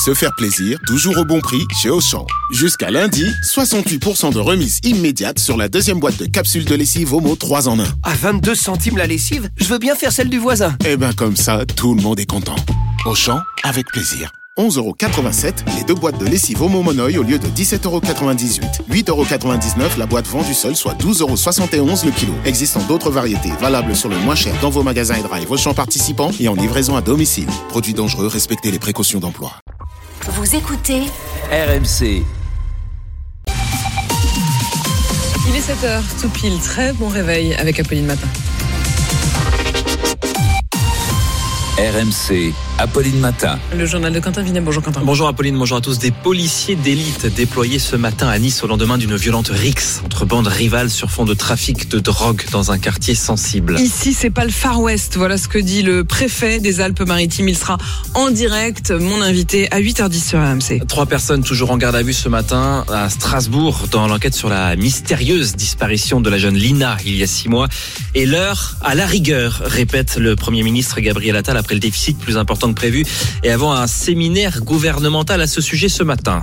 se faire plaisir, toujours au bon prix chez Auchan. Jusqu'à lundi, 68% de remise immédiate sur la deuxième boîte de capsules de lessive Omo 3 en 1. À 22 centimes la lessive, je veux bien faire celle du voisin. Eh ben comme ça, tout le monde est content. Auchan, avec plaisir. 11,87€ les 2 boîtes de lessive Omo Monoï au lieu de 17,98€. 8,99€ la boîte vendue seule, soit 12,71€ le kilo. Existant d'autres variétés, valables sur le moins cher dans vos magasins et drive Auchan participants et en livraison à domicile. Produits dangereux, respectez les précautions d'emploi. Vous écoutez RMC. Il est 7h, tout pile. Très bon réveil avec Apolline Matin. RMC, Apolline Matin. Le journal de Quentin Vinet. Bonjour Quentin. Bonjour Apolline, bonjour à tous. Des policiers d'élite déployés ce matin à Nice au lendemain d'une violente rixe entre bandes rivales sur fond de trafic de drogue dans un quartier sensible. Ici, c'est pas le Far West. Voilà ce que dit le préfet des Alpes-Maritimes. Il sera en direct, mon invité, à 8h10 sur RMC. 3 personnes toujours en garde à vue ce matin à Strasbourg dans l'enquête sur la mystérieuse disparition de la jeune Lina il y a 6 mois. Et l'heure à la rigueur, répète le Premier ministre Gabriel Attal après le déficit plus important que prévu et avant un séminaire gouvernemental à ce sujet ce matin.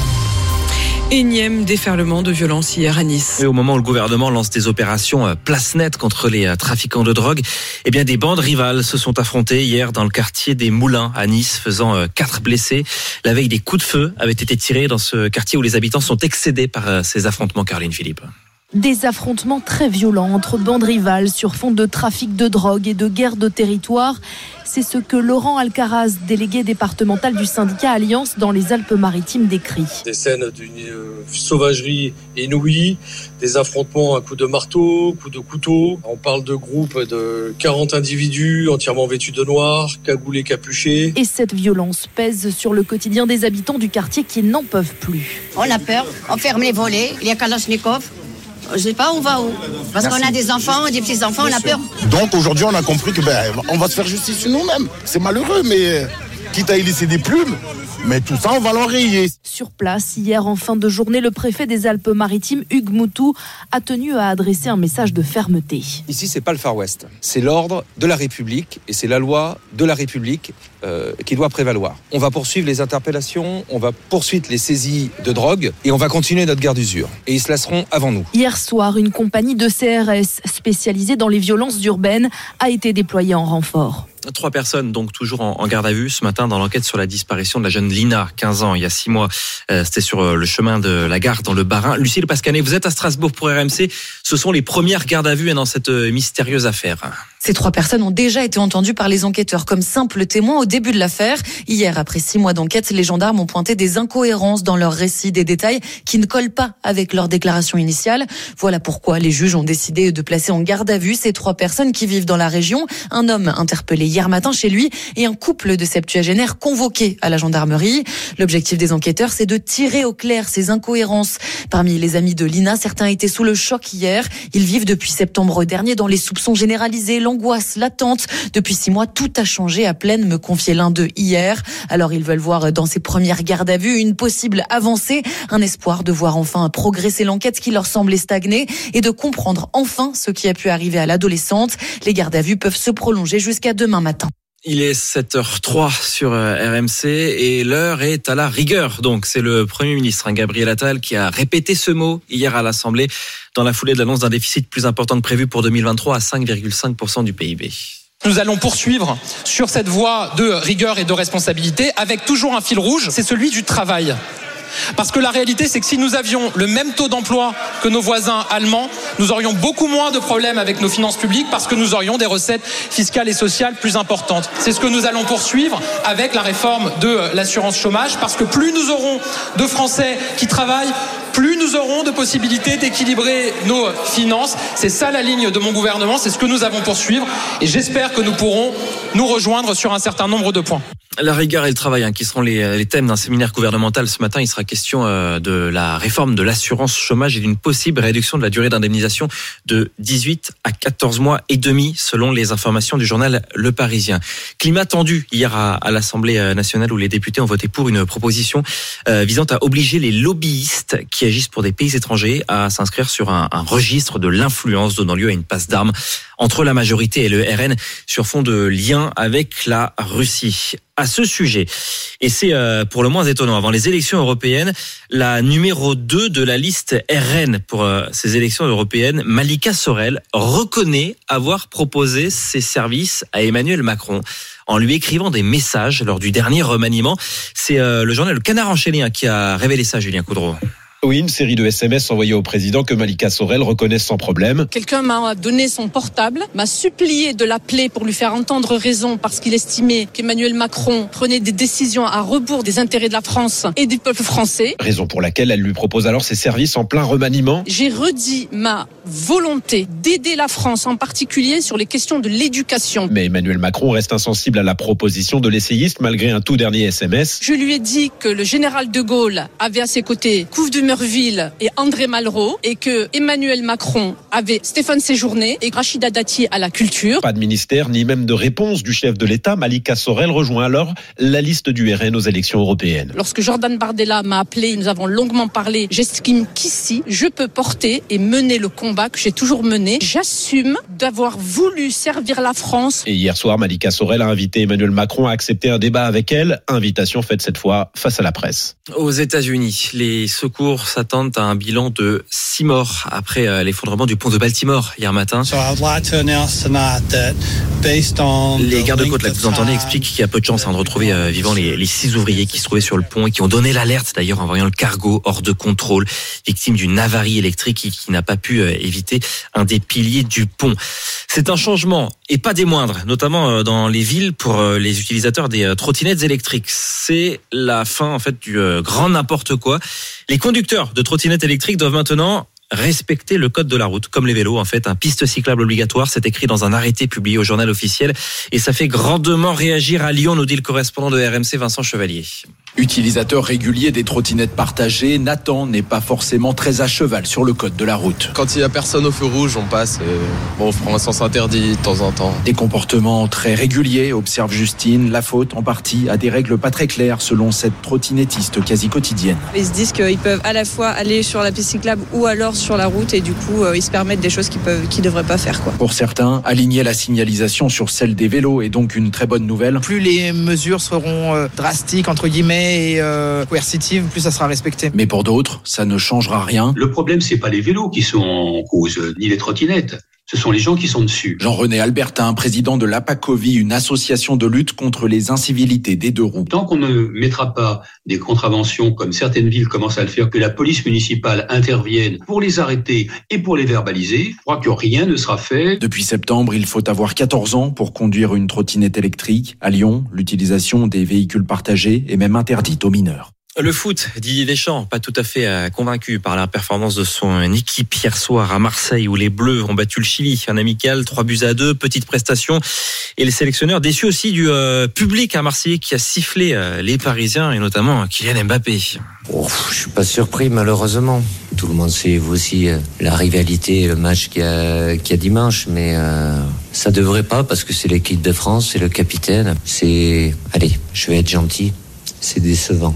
Énième déferlement de violence hier à Nice. Et au moment où le gouvernement lance des opérations place nette contre les trafiquants de drogue, eh bien des bandes rivales se sont affrontées hier dans le quartier des Moulins à Nice, faisant 4 blessés. La veille, des coups de feu avaient été tirés dans ce quartier où les habitants sont excédés par ces affrontements. Caroline Philippe. Des affrontements très violents entre bandes rivales sur fond de trafic de drogue et de guerre de territoire. C'est ce que Laurent Alcaraz, délégué départemental du syndicat Alliance dans les Alpes-Maritimes, décrit. Des scènes d'une sauvagerie inouïe, des affrontements à coups de marteau, coups de couteau. On parle de groupes de 40 individus entièrement vêtus de noir, cagoulés, capuchés. Et cette violence pèse sur le quotidien des habitants du quartier qui n'en peuvent plus. On a peur, on ferme les volets, il y a Kalachnikov. Je sais pas, on va où? Parce qu'on a des enfants, des petits-enfants, on a peur. Donc aujourd'hui, on a compris que on va se faire justice sur nous-mêmes. C'est malheureux, mais quitte à y laisser des plumes, mais tout ça, on va l'enrayer. Sur place, hier, en fin de journée, le préfet des Alpes-Maritimes, Hugues Moutou, a tenu à adresser un message de fermeté. Ici, c'est pas le Far West. C'est l'ordre de la République et c'est la loi de la République qui doit prévaloir. On va poursuivre les interpellations, on va poursuivre les saisies de drogue et on va continuer notre guerre d'usure. Et ils se lasseront avant nous. Hier soir, une compagnie de CRS spécialisée dans les violences urbaines a été déployée en renfort. 3 personnes donc toujours en garde à vue ce matin dans l'enquête sur la disparition de la jeune Lina, 15 ans, il y a 6 mois. C'était sur le chemin de la gare dans le Bas-Rhin. Lucille Pascanet, vous êtes à Strasbourg pour RMC. Ce sont les premières gardes à vue dans cette mystérieuse affaire. Ces 3 personnes ont déjà été entendues par les enquêteurs comme simples témoins au début de l'affaire. Hier, après 6 mois d'enquête, les gendarmes ont pointé des incohérences dans leur récit, des détails qui ne collent pas avec leur déclaration initiale. Voilà pourquoi les juges ont décidé de placer en garde à vue ces 3 personnes qui vivent dans la région. Un homme interpellé hier matin chez lui et un couple de septuagénaires convoqués à la gendarmerie. L'objectif des enquêteurs, c'est de tirer au clair ces incohérences. Parmi les amis de Lina, certains étaient sous le choc hier. Ils vivent depuis septembre dernier dans les soupçons généralisés, l'angoisse, l'attente. Depuis 6 mois, tout a changé à Plaine, me confiait l'un d'eux hier. Alors ils veulent voir dans ces premières gardes à vue une possible avancée, un espoir de voir enfin progresser l'enquête qui leur semblait stagner et de comprendre enfin ce qui a pu arriver à l'adolescente. Les gardes à vue peuvent se prolonger jusqu'à demain matin. Il est 7h03 sur RMC et l'heure est à la rigueur. Donc c'est le Premier ministre Gabriel Attal qui a répété ce mot hier à l'Assemblée dans la foulée de l'annonce d'un déficit plus important que prévu pour 2023 à 5,5% du PIB. Nous allons poursuivre sur cette voie de rigueur et de responsabilité avec toujours un fil rouge, c'est celui du travail. Parce que la réalité, c'est que si nous avions le même taux d'emploi que nos voisins allemands, nous aurions beaucoup moins de problèmes avec nos finances publiques parce que nous aurions des recettes fiscales et sociales plus importantes. C'est ce que nous allons poursuivre avec la réforme de l'assurance chômage, parce que plus nous aurons de Français qui travaillent, plus nous aurons de possibilités d'équilibrer nos finances. C'est ça la ligne de mon gouvernement, c'est ce que nous allons poursuivre et j'espère que nous pourrons nous rejoindre sur un certain nombre de points. La rigueur et le travail qui seront les thèmes d'un séminaire gouvernemental ce matin. Il sera question de la réforme de l'assurance chômage et d'une possible réduction de la durée d'indemnisation de 18 à 14 mois et demi selon les informations du journal Le Parisien. Climat tendu hier à l'Assemblée nationale où les députés ont voté pour une proposition visant à obliger les lobbyistes qui agissent pour des pays étrangers à s'inscrire sur un registre de l'influence donnant lieu à une passe d'armes entre la majorité et le RN sur fond de liens avec la Russie. À ce sujet, et c'est pour le moins étonnant, avant les élections européennes, la numéro 2 de la liste RN pour ces élections européennes, Malika Sorel, reconnaît avoir proposé ses services à Emmanuel Macron en lui écrivant des messages lors du dernier remaniement. C'est le journal Le Canard enchaîné qui a révélé ça, Julien Coudreau. Oui, une série de SMS envoyés au président que Malika Sorel reconnaisse sans problème. Quelqu'un m'a donné son portable, m'a supplié de l'appeler pour lui faire entendre raison parce qu'il estimait qu'Emmanuel Macron prenait des décisions à rebours des intérêts de la France et du peuple français. Raison pour laquelle elle lui propose alors ses services en plein remaniement. J'ai redit ma volonté d'aider la France, en particulier sur les questions de l'éducation. Mais Emmanuel Macron reste insensible à la proposition de l'essayiste malgré un tout dernier SMS. Je lui ai dit que le général de Gaulle avait à ses côtés Couve de Merville et André Malraux et que Emmanuel Macron avait Stéphane Séjourné et Rachida Dati à la culture. Pas de ministère ni même de réponse du chef de l'État. Malika Sorel rejoint alors la liste du RN aux élections européennes. Lorsque Jordan Bardella m'a appelé, nous avons longuement parlé. J'estime qu'ici, je peux porter et mener le combat que j'ai toujours mené. J'assume d'avoir voulu servir la France. Et hier soir, Malika Sorel a invité Emmanuel Macron à accepter un débat avec elle. Invitation faite cette fois face à la presse. Aux États-Unis, les secours s'attendent à un bilan de 6 morts après l'effondrement du pont de Baltimore hier matin. Les gardes-côtes là que vous entendez expliquent qu'il y a peu de chance de retrouver vivants les 6 ouvriers qui se trouvaient sur le pont et qui ont donné l'alerte d'ailleurs en voyant le cargo hors de contrôle, victime d'une avarie électrique qui n'a pas pu éviter un des piliers du pont. C'est un changement et pas des moindres, notamment dans les villes pour les utilisateurs des trottinettes électriques. C'est la fin en fait du grand n'importe quoi. Les conducteurs de trottinettes électriques doivent maintenant respecter le code de la route, comme les vélos en fait. Un piste cyclable obligatoire, c'est écrit dans un arrêté publié au journal officiel et ça fait grandement réagir à Lyon, nous dit le correspondant de RMC Vincent Chevalier. Utilisateur régulier des trottinettes partagées, Nathan n'est pas forcément très à cheval sur le code de la route. Quand il n'y a personne au feu rouge, on passe on prend un sens interdit de temps en temps. Des comportements très réguliers, observe Justine, la faute en partie à des règles pas très claires selon cette trottinettiste quasi quotidienne. Ils se disent qu'ils peuvent à la fois aller sur la piste cyclable ou alors sur la route et du coup ils se permettent des choses qu'ils devraient pas faire quoi. Pour certains, aligner la signalisation sur celle des vélos est donc une très bonne nouvelle. Plus les mesures seront drastiques entre guillemets et coercitives, plus ça sera respecté. Mais pour d'autres, ça ne changera rien. Le problème, c'est pas les vélos qui sont en cause, ni les trottinettes. Ce sont les gens qui sont dessus. Jean-René Albertin, président de l'APACOVI, une association de lutte contre les incivilités des deux roues. Tant qu'on ne mettra pas des contraventions, comme certaines villes commencent à le faire, que la police municipale intervienne pour les arrêter et pour les verbaliser, je crois que rien ne sera fait. Depuis septembre, il faut avoir 14 ans pour conduire une trottinette électrique. À Lyon, l'utilisation des véhicules partagés est même interdite aux mineurs. Le foot, Didier Deschamps, pas tout à fait convaincu par la performance de son équipe hier soir à Marseille où les Bleus ont battu le Chili, un amical, 3-2, petite prestation. Et le sélectionneur déçu aussi du public à Marseille qui a sifflé les Parisiens et notamment Kylian Mbappé. Je suis pas surpris malheureusement. Tout le monde sait vous aussi la rivalité, le match qu'il y a dimanche, mais ça devrait pas parce que c'est l'équipe de France, c'est le capitaine. Allez, je vais être gentil, c'est décevant.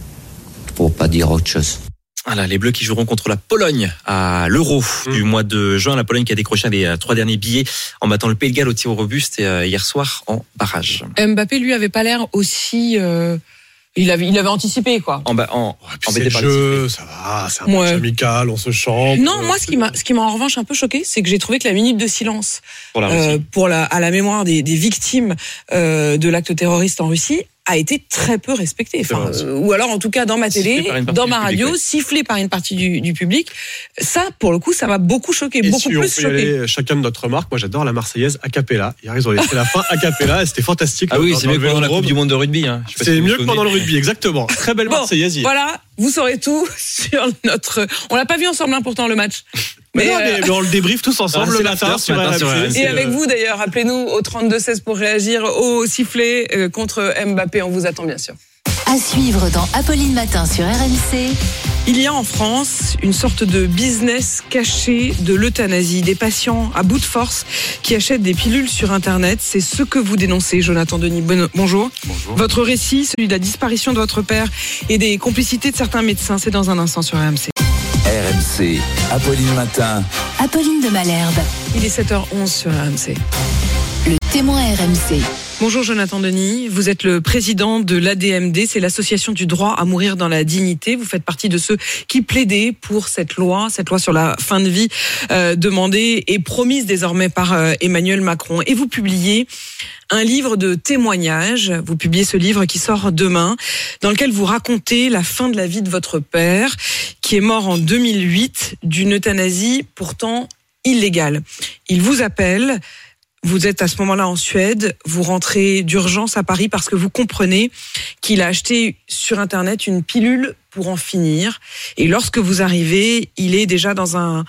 Pour pas dire autre chose. Voilà, les Bleus qui joueront contre la Pologne à l'Euro du mois de juin. La Pologne qui a décroché les 3 derniers billets en battant le Pays de Galles au tir au robuste hier soir en barrage. Mbappé lui avait pas l'air aussi... Il avait anticipé quoi. C'est le jeu, ça va, c'est un match amical, on se chante. Non, moi ce qui m'a en revanche un peu choqué, c'est que j'ai trouvé que la minute de silence à la mémoire des victimes de l'acte terroriste en Russie a été très peu respecté. Ou alors, en tout cas, dans ma télé, dans ma radio, sifflé par une partie du public. Ça, pour le coup, ça m'a beaucoup choqué, beaucoup plus choqué. Aller chacun de notre remarque. Moi, j'adore la Marseillaise a cappella. Hier, ils ont laissé la fin a cappella. C'était fantastique. Ah oui, c'est mieux que pendant la Coupe du Monde de rugby. C'est mieux que pendant le rugby, exactement. Très belle Marseillaise hier. Voilà, vous saurez tout sur notre... On l'a pas vu ensemble, pourtant, le match. Mais on le débriefe tous ensemble le matin sur RMC. Et avec vous d'ailleurs, appelez-nous au 32-16 pour réagir au sifflet contre Mbappé. On vous attend bien sûr. À suivre dans Apolline Matin sur RMC. Il y a en France une sorte de business caché de l'euthanasie. Des patients à bout de force qui achètent des pilules sur Internet. C'est ce que vous dénoncez, Jonathan Denis. Bonjour. Bonjour. Votre récit, celui de la disparition de votre père et des complicités de certains médecins, c'est dans un instant sur RMC. RMC, Apolline Matin. Apolline de Malherbe. Il est 7h11 sur RMC. Le témoin RMC. Bonjour Jonathan Denis, vous êtes le président de l'ADMD, c'est l'association du droit à mourir dans la dignité. Vous faites partie de ceux qui plaidaient pour cette loi sur la fin de vie demandée et promise désormais par Emmanuel Macron. Et vous publiez un livre de témoignages, vous publiez ce livre qui sort demain, dans lequel vous racontez la fin de la vie de votre père, qui est mort en 2008 d'une euthanasie pourtant illégale. Il vous appelle. Vous êtes à ce moment-là en Suède, vous rentrez d'urgence à Paris parce que vous comprenez qu'il a acheté sur Internet une pilule pour en finir. Et lorsque vous arrivez, il est déjà dans un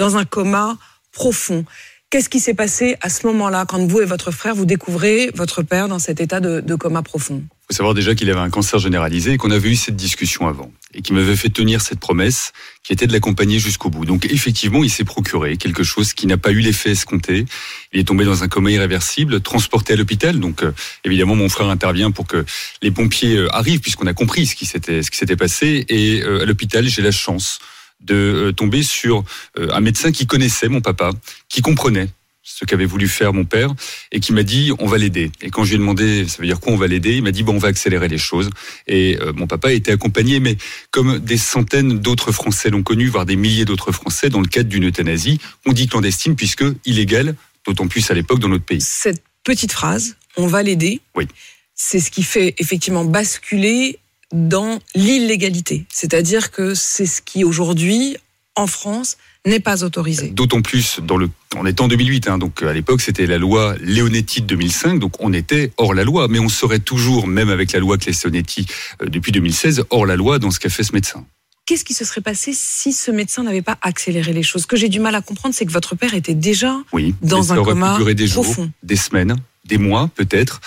coma profond. Qu'est-ce qui s'est passé à ce moment-là, quand vous et votre frère, vous découvrez votre père dans cet état de coma profond ? Il faut savoir déjà qu'il avait un cancer généralisé et qu'on avait eu cette discussion avant. Et qu'il m'avait fait tenir cette promesse qui était de l'accompagner jusqu'au bout. Donc effectivement, il s'est procuré quelque chose qui n'a pas eu l'effet escompté. Il est tombé dans un coma irréversible, transporté à l'hôpital. Donc évidemment, mon frère intervient pour que les pompiers arrivent, puisqu'on a compris ce qui s'était passé. Et à l'hôpital, j'ai la chance de tomber sur un médecin qui connaissait mon papa, qui comprenait ce qu'avait voulu faire mon père, et qui m'a dit on va l'aider. Et quand je lui ai demandé ça veut dire quoi on va l'aider, il m'a dit on va accélérer les choses. Et mon papa a été accompagné, mais comme des centaines d'autres Français l'ont connu, voire des milliers d'autres Français, dans le cadre d'une euthanasie, on dit clandestine puisque illégale, d'autant plus à l'époque dans notre pays. Cette petite phrase, on va l'aider, oui, c'est ce qui fait effectivement basculer dans l'illégalité. C'est-à-dire que c'est ce qui aujourd'hui, en France, n'est pas autorisé. D'autant plus on était en 2008, donc à l'époque c'était la loi Leonetti de 2005, donc on était hors la loi, mais on serait toujours, même avec la loi Leonetti depuis 2016, hors la loi dans ce qu'a fait ce médecin. Qu'est-ce qui se serait passé si ce médecin n'avait pas accéléré les choses ? Ce que j'ai du mal à comprendre, c'est que votre père était déjà dans un coma pu durer des jours, profond. Des semaines, des mois peut-être,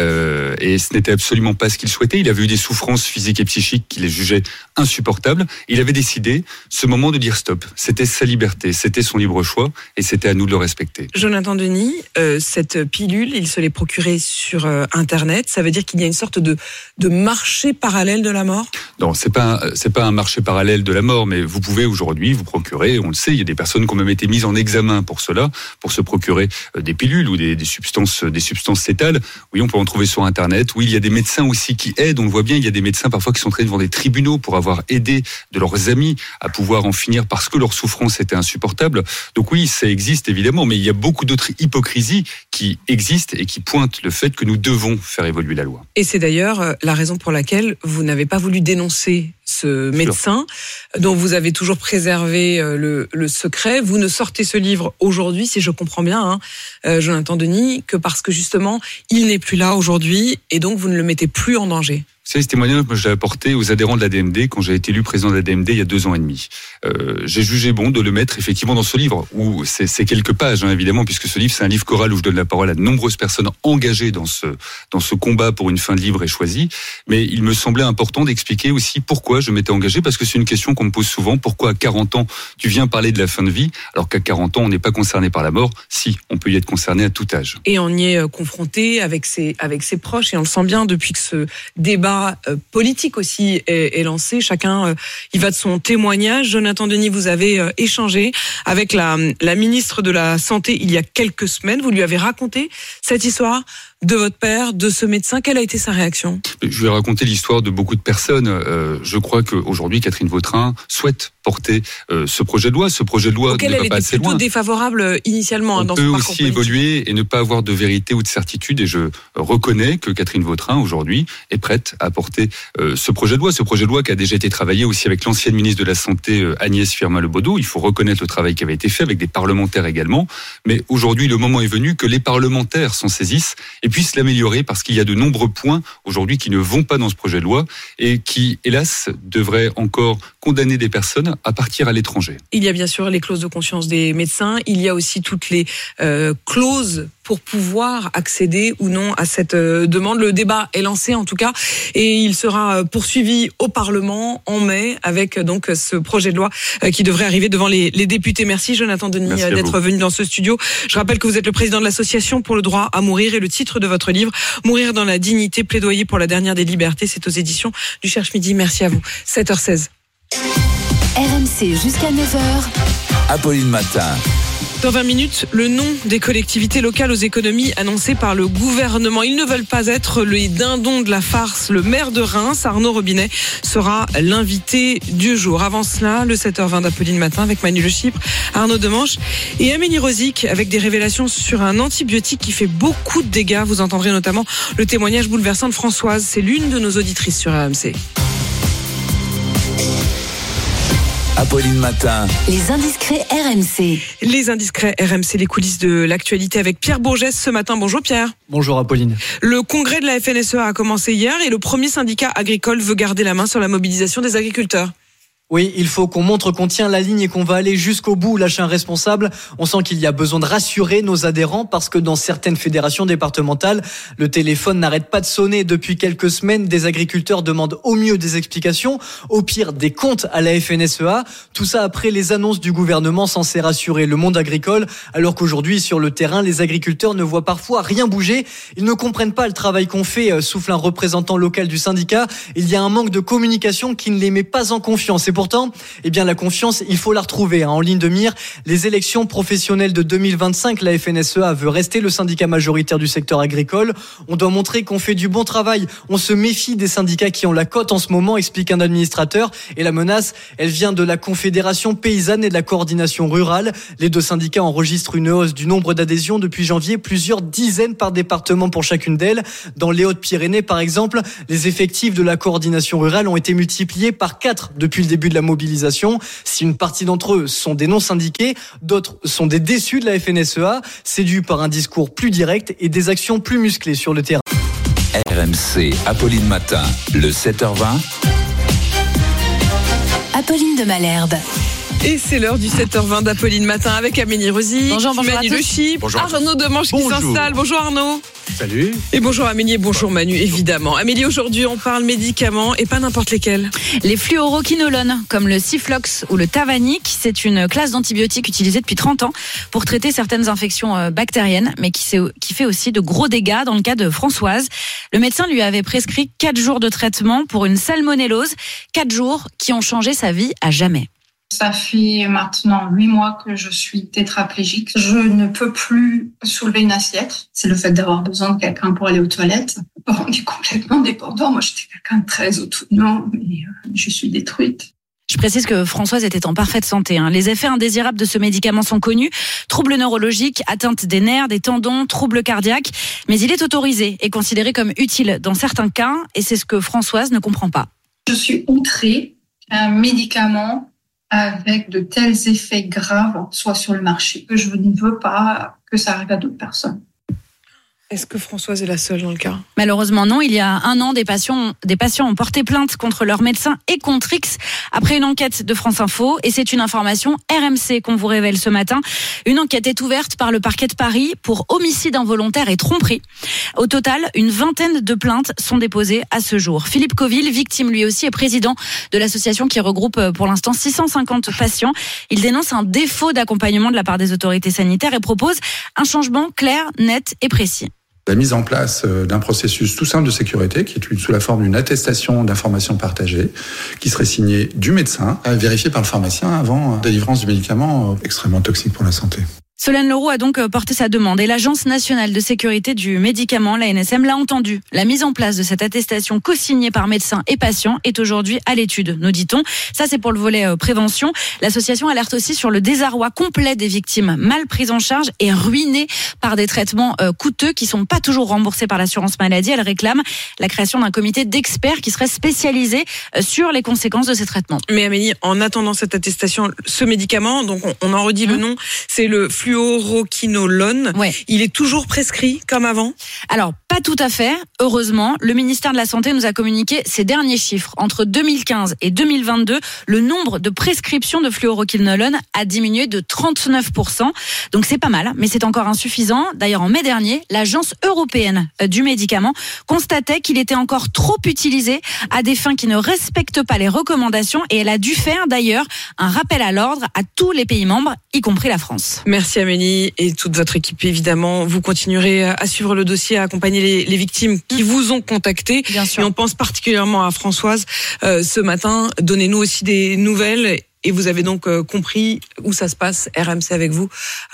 et ce n'était absolument pas ce qu'il souhaitait. Il avait eu des souffrances physiques et psychiques qu'il jugeait insupportables. Il avait décidé, ce moment, de dire stop. C'était sa liberté, c'était son libre choix, et c'était à nous de le respecter. Jonathan Denis, cette pilule, il se l'est procurée sur Internet. Ça veut dire qu'il y a une sorte de marché parallèle de la mort ? Non, c'est pas un marché parallèle de la mort, mais vous pouvez aujourd'hui vous procurer, on le sait, il y a des personnes qui ont même été mises en examen pour cela, pour se procurer des pilules ou des substances cétales. Oui, on peut en trouver sur Internet. Oui, il y a des médecins aussi qui aident. On le voit bien, il y a des médecins parfois qui sont traînés devant des tribunaux pour avoir aidé de leurs amis à pouvoir en finir parce que leur souffrance était insupportable. Donc oui, ça existe évidemment, mais il y a beaucoup d'autres hypocrisies qui existent et qui pointent le fait que nous devons faire évoluer la loi. Et c'est d'ailleurs la raison pour laquelle vous n'avez pas voulu dénoncer ce médecin dont vous avez toujours préservé le secret. Vous ne sortez ce livre aujourd'hui, si je comprends bien, Jonathan Denis, que parce que justement, il n'est plus là aujourd'hui et donc vous ne le mettez plus en danger. Vous savez, ce témoignage que j'ai apporté aux adhérents de l'ADMD quand j'ai été élu président de l'ADMD il y a 2 ans et demi. J'ai jugé bon de le mettre effectivement dans ce livre, où c'est quelques pages, évidemment, puisque ce livre, c'est un livre choral où je donne la parole à de nombreuses personnes engagées dans ce combat pour une fin de libre et choisie. Mais il me semblait important d'expliquer aussi pourquoi je m'étais engagé, parce que c'est une question qu'on me pose souvent. Pourquoi à 40 ans, tu viens parler de la fin de vie, alors qu'à 40 ans, on n'est pas concerné par la mort? Si, on peut y être concerné à tout âge. Et on y est confronté avec ses proches, et on le sent bien depuis que ce débat politique aussi est lancé. Chacun y va de son témoignage. Jonathan Denis, vous avez échangé avec la ministre de la Santé il y a quelques semaines. Vous lui avez raconté cette histoire de votre père, de ce médecin. Quelle a été sa réaction ? Je vais raconter l'histoire de beaucoup de personnes. Je crois qu'aujourd'hui, Catherine Vautrin souhaite porter ce projet de loi. Ce projet de loi ne va pas assez loin. Elle était plutôt défavorable initialement dans son parcours politique. On peut aussi évoluer et ne pas avoir de vérité ou de certitude. Et je reconnais que Catherine Vautrin, aujourd'hui, est prête à porter ce projet de loi. Ce projet de loi qui a déjà été travaillé aussi avec l'ancienne ministre de la Santé, Agnès Firmin-Lebaudot. Il faut reconnaître le travail qui avait été fait avec des parlementaires également. Mais aujourd'hui, le moment est venu que les parlementaires s'en saisissent et puissent l'améliorer, parce qu'il y a de nombreux points aujourd'hui qui ne vont pas dans ce projet de loi et qui, hélas, devraient encore condamner des personnes à partir à l'étranger. Il y a bien sûr les clauses de conscience des médecins, il y a aussi toutes les clauses pour pouvoir accéder ou non à cette demande. Le débat est lancé en tout cas et il sera poursuivi au Parlement en mai avec donc ce projet de loi qui devrait arriver devant les députés. Merci Jonathan Denis d'être venu dans ce studio. Je rappelle que vous êtes le président de l'association pour le droit à mourir et le titre de votre livre, Mourir dans la dignité, plaidoyer pour la dernière des libertés, c'est aux éditions du Cherche Midi. Merci à vous. 7h16. RMC jusqu'à 9h. Apolline Matin. Dans 20 minutes, le nom des collectivités locales aux économies annoncé par le gouvernement. Ils ne veulent pas être les dindons de la farce. Le maire de Reims, Arnaud Robinet, sera l'invité du jour. Avant cela, le 7h20 d'Apolline Matin avec Manu Le Chypre, Arnaud Demanche et Amélie Rosic avec des révélations sur un antibiotique qui fait beaucoup de dégâts. Vous entendrez notamment le témoignage bouleversant de Françoise. C'est l'une de nos auditrices sur RMC. Apolline Matin. Les indiscrets RMC. Les indiscrets RMC, les coulisses de l'actualité avec Pierre Bourgès ce matin. Bonjour Pierre. Bonjour Apolline. Le congrès de la FNSEA a commencé hier et le premier syndicat agricole veut garder la main sur la mobilisation des agriculteurs. Oui, il faut qu'on montre qu'on tient la ligne et qu'on va aller jusqu'au bout, lâcher un responsable. On sent qu'il y a besoin de rassurer nos adhérents parce que dans certaines fédérations départementales, le téléphone n'arrête pas de sonner depuis quelques semaines. Des agriculteurs demandent au mieux des explications, au pire des comptes à la FNSEA. Tout ça après les annonces du gouvernement censées rassurer le monde agricole, alors qu'aujourd'hui, sur le terrain, les agriculteurs ne voient parfois rien bouger. Ils ne comprennent pas le travail qu'on fait, souffle un représentant local du syndicat. Il y a un manque de communication qui ne les met pas en confiance. Et pourtant, la confiance, il faut la retrouver en ligne de mire. Les élections professionnelles de 2025, la FNSEA veut rester le syndicat majoritaire du secteur agricole. On doit montrer qu'on fait du bon travail. On se méfie des syndicats qui ont la cote en ce moment, explique un administrateur. Et la menace, elle vient de la Confédération paysanne et de la coordination rurale. Les deux syndicats enregistrent une hausse du nombre d'adhésions depuis janvier, plusieurs dizaines par département pour chacune d'elles. Dans les Hautes-Pyrénées, par exemple, les effectifs de la coordination rurale ont été multipliés par 4 depuis le début de la mobilisation. Si une partie d'entre eux sont des non-syndiqués, d'autres sont des déçus de la FNSEA, séduits par un discours plus direct et des actions plus musclées sur le terrain. RMC, Apolline Matin, le 7h20. Apolline de Malherbe. Et c'est l'heure du 7h20 d'Apolline Matin avec Amélie Rosic, bonjour Manu Le Chypre, Arnaud Demanche qui s'installe. Bonjour Arnaud. Salut. Et bonjour Amélie et bonjour Manu, évidemment. Amélie, aujourd'hui on parle médicaments et pas n'importe lesquels. Les fluoroquinolones, comme le Ciflox ou le Tavanic, c'est une classe d'antibiotiques utilisée depuis 30 ans pour traiter certaines infections bactériennes, mais qui fait aussi de gros dégâts dans le cas de Françoise. Le médecin lui avait prescrit 4 jours de traitement pour une salmonellose, 4 jours qui ont changé sa vie à jamais. Ça fait maintenant 8 mois que je suis tétraplégique. Je ne peux plus soulever une assiette. C'est le fait d'avoir besoin de quelqu'un pour aller aux toilettes. On est complètement dépendant. Moi, j'étais quelqu'un de très autonome, mais je suis détruite. Je précise que Françoise était en parfaite santé. Les effets indésirables de ce médicament sont connus. Troubles neurologiques, atteinte des nerfs, des tendons, troubles cardiaques. Mais il est autorisé et considéré comme utile dans certains cas. Et c'est ce que Françoise ne comprend pas. Je suis outrée qu'un médicament avec de tels effets graves soit sur le marché. Je ne veux pas que ça arrive à d'autres personnes. Est-ce que Françoise est la seule dans le cas ? Malheureusement non, il y a un an, des patients ont porté plainte contre leur médecin et contre X après une enquête de France Info. Et c'est une information RMC qu'on vous révèle ce matin. Une enquête est ouverte par le parquet de Paris pour homicide involontaire et tromperie. Au total, une vingtaine de plaintes sont déposées à ce jour. Philippe Coville, victime lui aussi, est président de l'association qui regroupe pour l'instant 650 patients. Il dénonce un défaut d'accompagnement de la part des autorités sanitaires et propose un changement clair, net et précis. La mise en place d'un processus tout simple de sécurité qui est sous la forme d'une attestation d'information partagée qui serait signée du médecin, vérifiée par le pharmacien avant délivrance du médicament extrêmement toxique pour la santé. Solène Leroux a donc porté sa demande et l'Agence nationale de sécurité du médicament, l'ANSM, l'a entendu. La mise en place de cette attestation co-signée par médecins et patients est aujourd'hui à l'étude, nous dit-on. Ça, c'est pour le volet prévention. L'association alerte aussi sur le désarroi complet des victimes mal prises en charge et ruinées par des traitements coûteux qui sont pas toujours remboursés par l'assurance maladie. Elle réclame la création d'un comité d'experts qui serait spécialisé sur les conséquences de ces traitements. Mais Amélie, en attendant cette attestation, ce médicament, donc on en redit le nom, c'est le fluoroquinolone. Ouais. Il est toujours prescrit comme avant ? Alors, pas tout à fait. Heureusement, le ministère de la Santé nous a communiqué ces derniers chiffres. Entre 2015 et 2022, le nombre de prescriptions de fluoroquinolone a diminué de 39%. Donc c'est pas mal, mais c'est encore insuffisant. D'ailleurs, en mai dernier, l'Agence européenne du médicament constatait qu'il était encore trop utilisé à des fins qui ne respectent pas les recommandations et elle a dû faire d'ailleurs un rappel à l'ordre à tous les pays membres, y compris la France. Merci Amélie et toute votre équipe évidemment. Vous continuerez à suivre le dossier, à accompagner les victimes qui vous ont contacté. Bien sûr. Et on pense particulièrement à Françoise ce matin. Donnez-nous aussi des nouvelles et vous avez donc compris où ça se passe. RMC avec vous,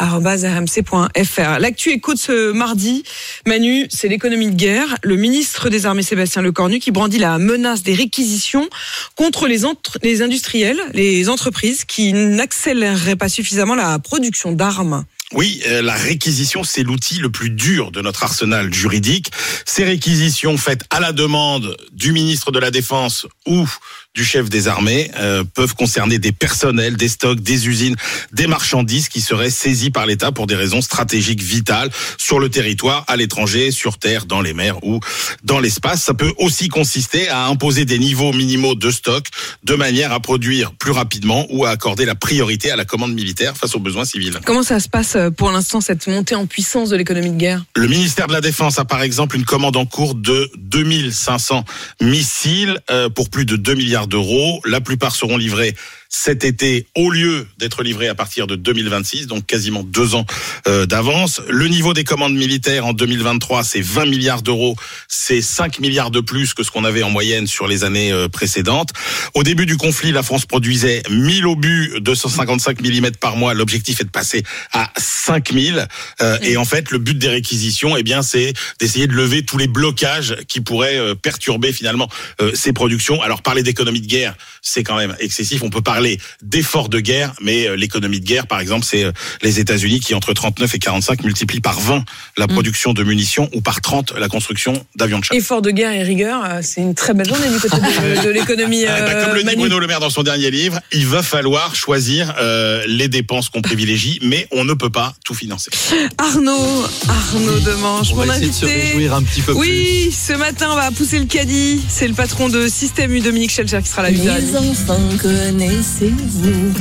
@rmc.fr. L'actu écho de ce mardi, Manu, c'est l'économie de guerre. Le ministre des Armées Sébastien Lecornu qui brandit la menace des réquisitions contre les industriels, les entreprises qui n'accéléreraient pas suffisamment la production d'armes. Oui, la réquisition, c'est l'outil le plus dur de notre arsenal juridique. Ces réquisitions faites à la demande du ministre de la Défense ou du chef des armées peuvent concerner des personnels, des stocks, des usines, des marchandises qui seraient saisies par l'État pour des raisons stratégiques vitales sur le territoire, à l'étranger, sur terre, dans les mers ou dans l'espace. Ça peut aussi consister à imposer des niveaux minimaux de stock de manière à produire plus rapidement ou à accorder la priorité à la commande militaire face aux besoins civils. Comment ça se passe pour l'instant, cette montée en puissance de l'économie de guerre? Le ministère de la Défense a par exemple une commande en cours de 2500 missiles pour plus de 2 milliards d'euros. La plupart seront livrés cet été au lieu d'être livrés à partir de 2026, donc quasiment 2 ans d'avance. Le niveau des commandes militaires en 2023, c'est 20 milliards d'euros. C'est 5 milliards de plus que ce qu'on avait en moyenne sur les années précédentes. Au début du conflit, la France produisait 1000 obus de 155 mm par mois. L'objectif est de passer à 5000. Et en fait, le but des réquisitions, eh bien, c'est d'essayer de lever tous les blocages qui pourraient perturber finalement ces productions. Alors, parler d'économie de guerre, c'est quand même excessif. On peut parler d'efforts de guerre, mais l'économie de guerre, par exemple, c'est les États-Unis qui, entre 39 et 45, multiplient par 20 la production de munitions ou par 30 la construction d'avions de chasse. Effort de guerre et rigueur, c'est une très belle journée du côté de l'économie. Comme le dit Bruno Le Maire dans son dernier livre, il va falloir choisir les dépenses qu'on privilégie, mais on ne peut pas tout financer. Arnaud Demanche, mon invité. De se réjouir un petit peu plus. Oui, ce matin, on va pousser le caddie. C'est le patron de Système U, Dominique Schelcher, qui sera là. Les enfants, connaissez-vous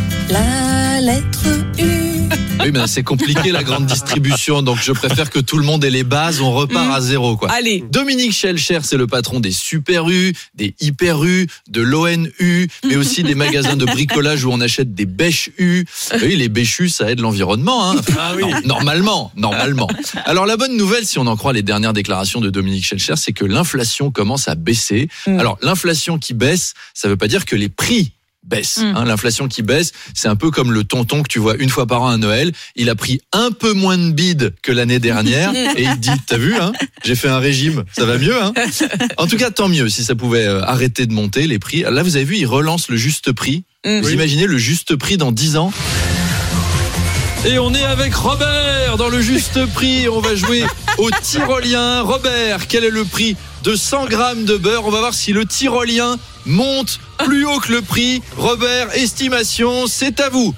la lettre U? Oui, mais c'est compliqué la grande distribution, donc je préfère que tout le monde ait les bases, on repart à zéro, quoi. Allez. Dominique Schelcher, c'est le patron des Super U, des Hyper U, de l'ONU, mais aussi des magasins de bricolage où on achète des bêches U. Oui, les bêches U, ça aide l'environnement, hein. Ah oui. Normalement. Alors la bonne nouvelle, si on en croit les dernières déclarations de Dominique Schelcher, c'est que l'inflation commence à baisser. Alors l'inflation qui baisse, ça veut pas dire que les prix baisse. L'inflation qui baisse, c'est un peu comme le tonton que tu vois une fois par an à Noël. Il a pris un peu moins de bide que l'année dernière et il dit, t'as vu, hein, j'ai fait un régime, ça va mieux, hein. En tout cas, tant mieux si ça pouvait arrêter de monter les prix. Là, vous avez vu, il relance le juste prix. Vous imaginez le juste prix dans 10 ans? Et on est avec Robert dans le juste prix. On va jouer au tyrolien. Robert, quel est le prix de 100 grammes de beurre? On va voir si le tyrolien monte plus haut que le prix. Robert, estimation, c'est à vous.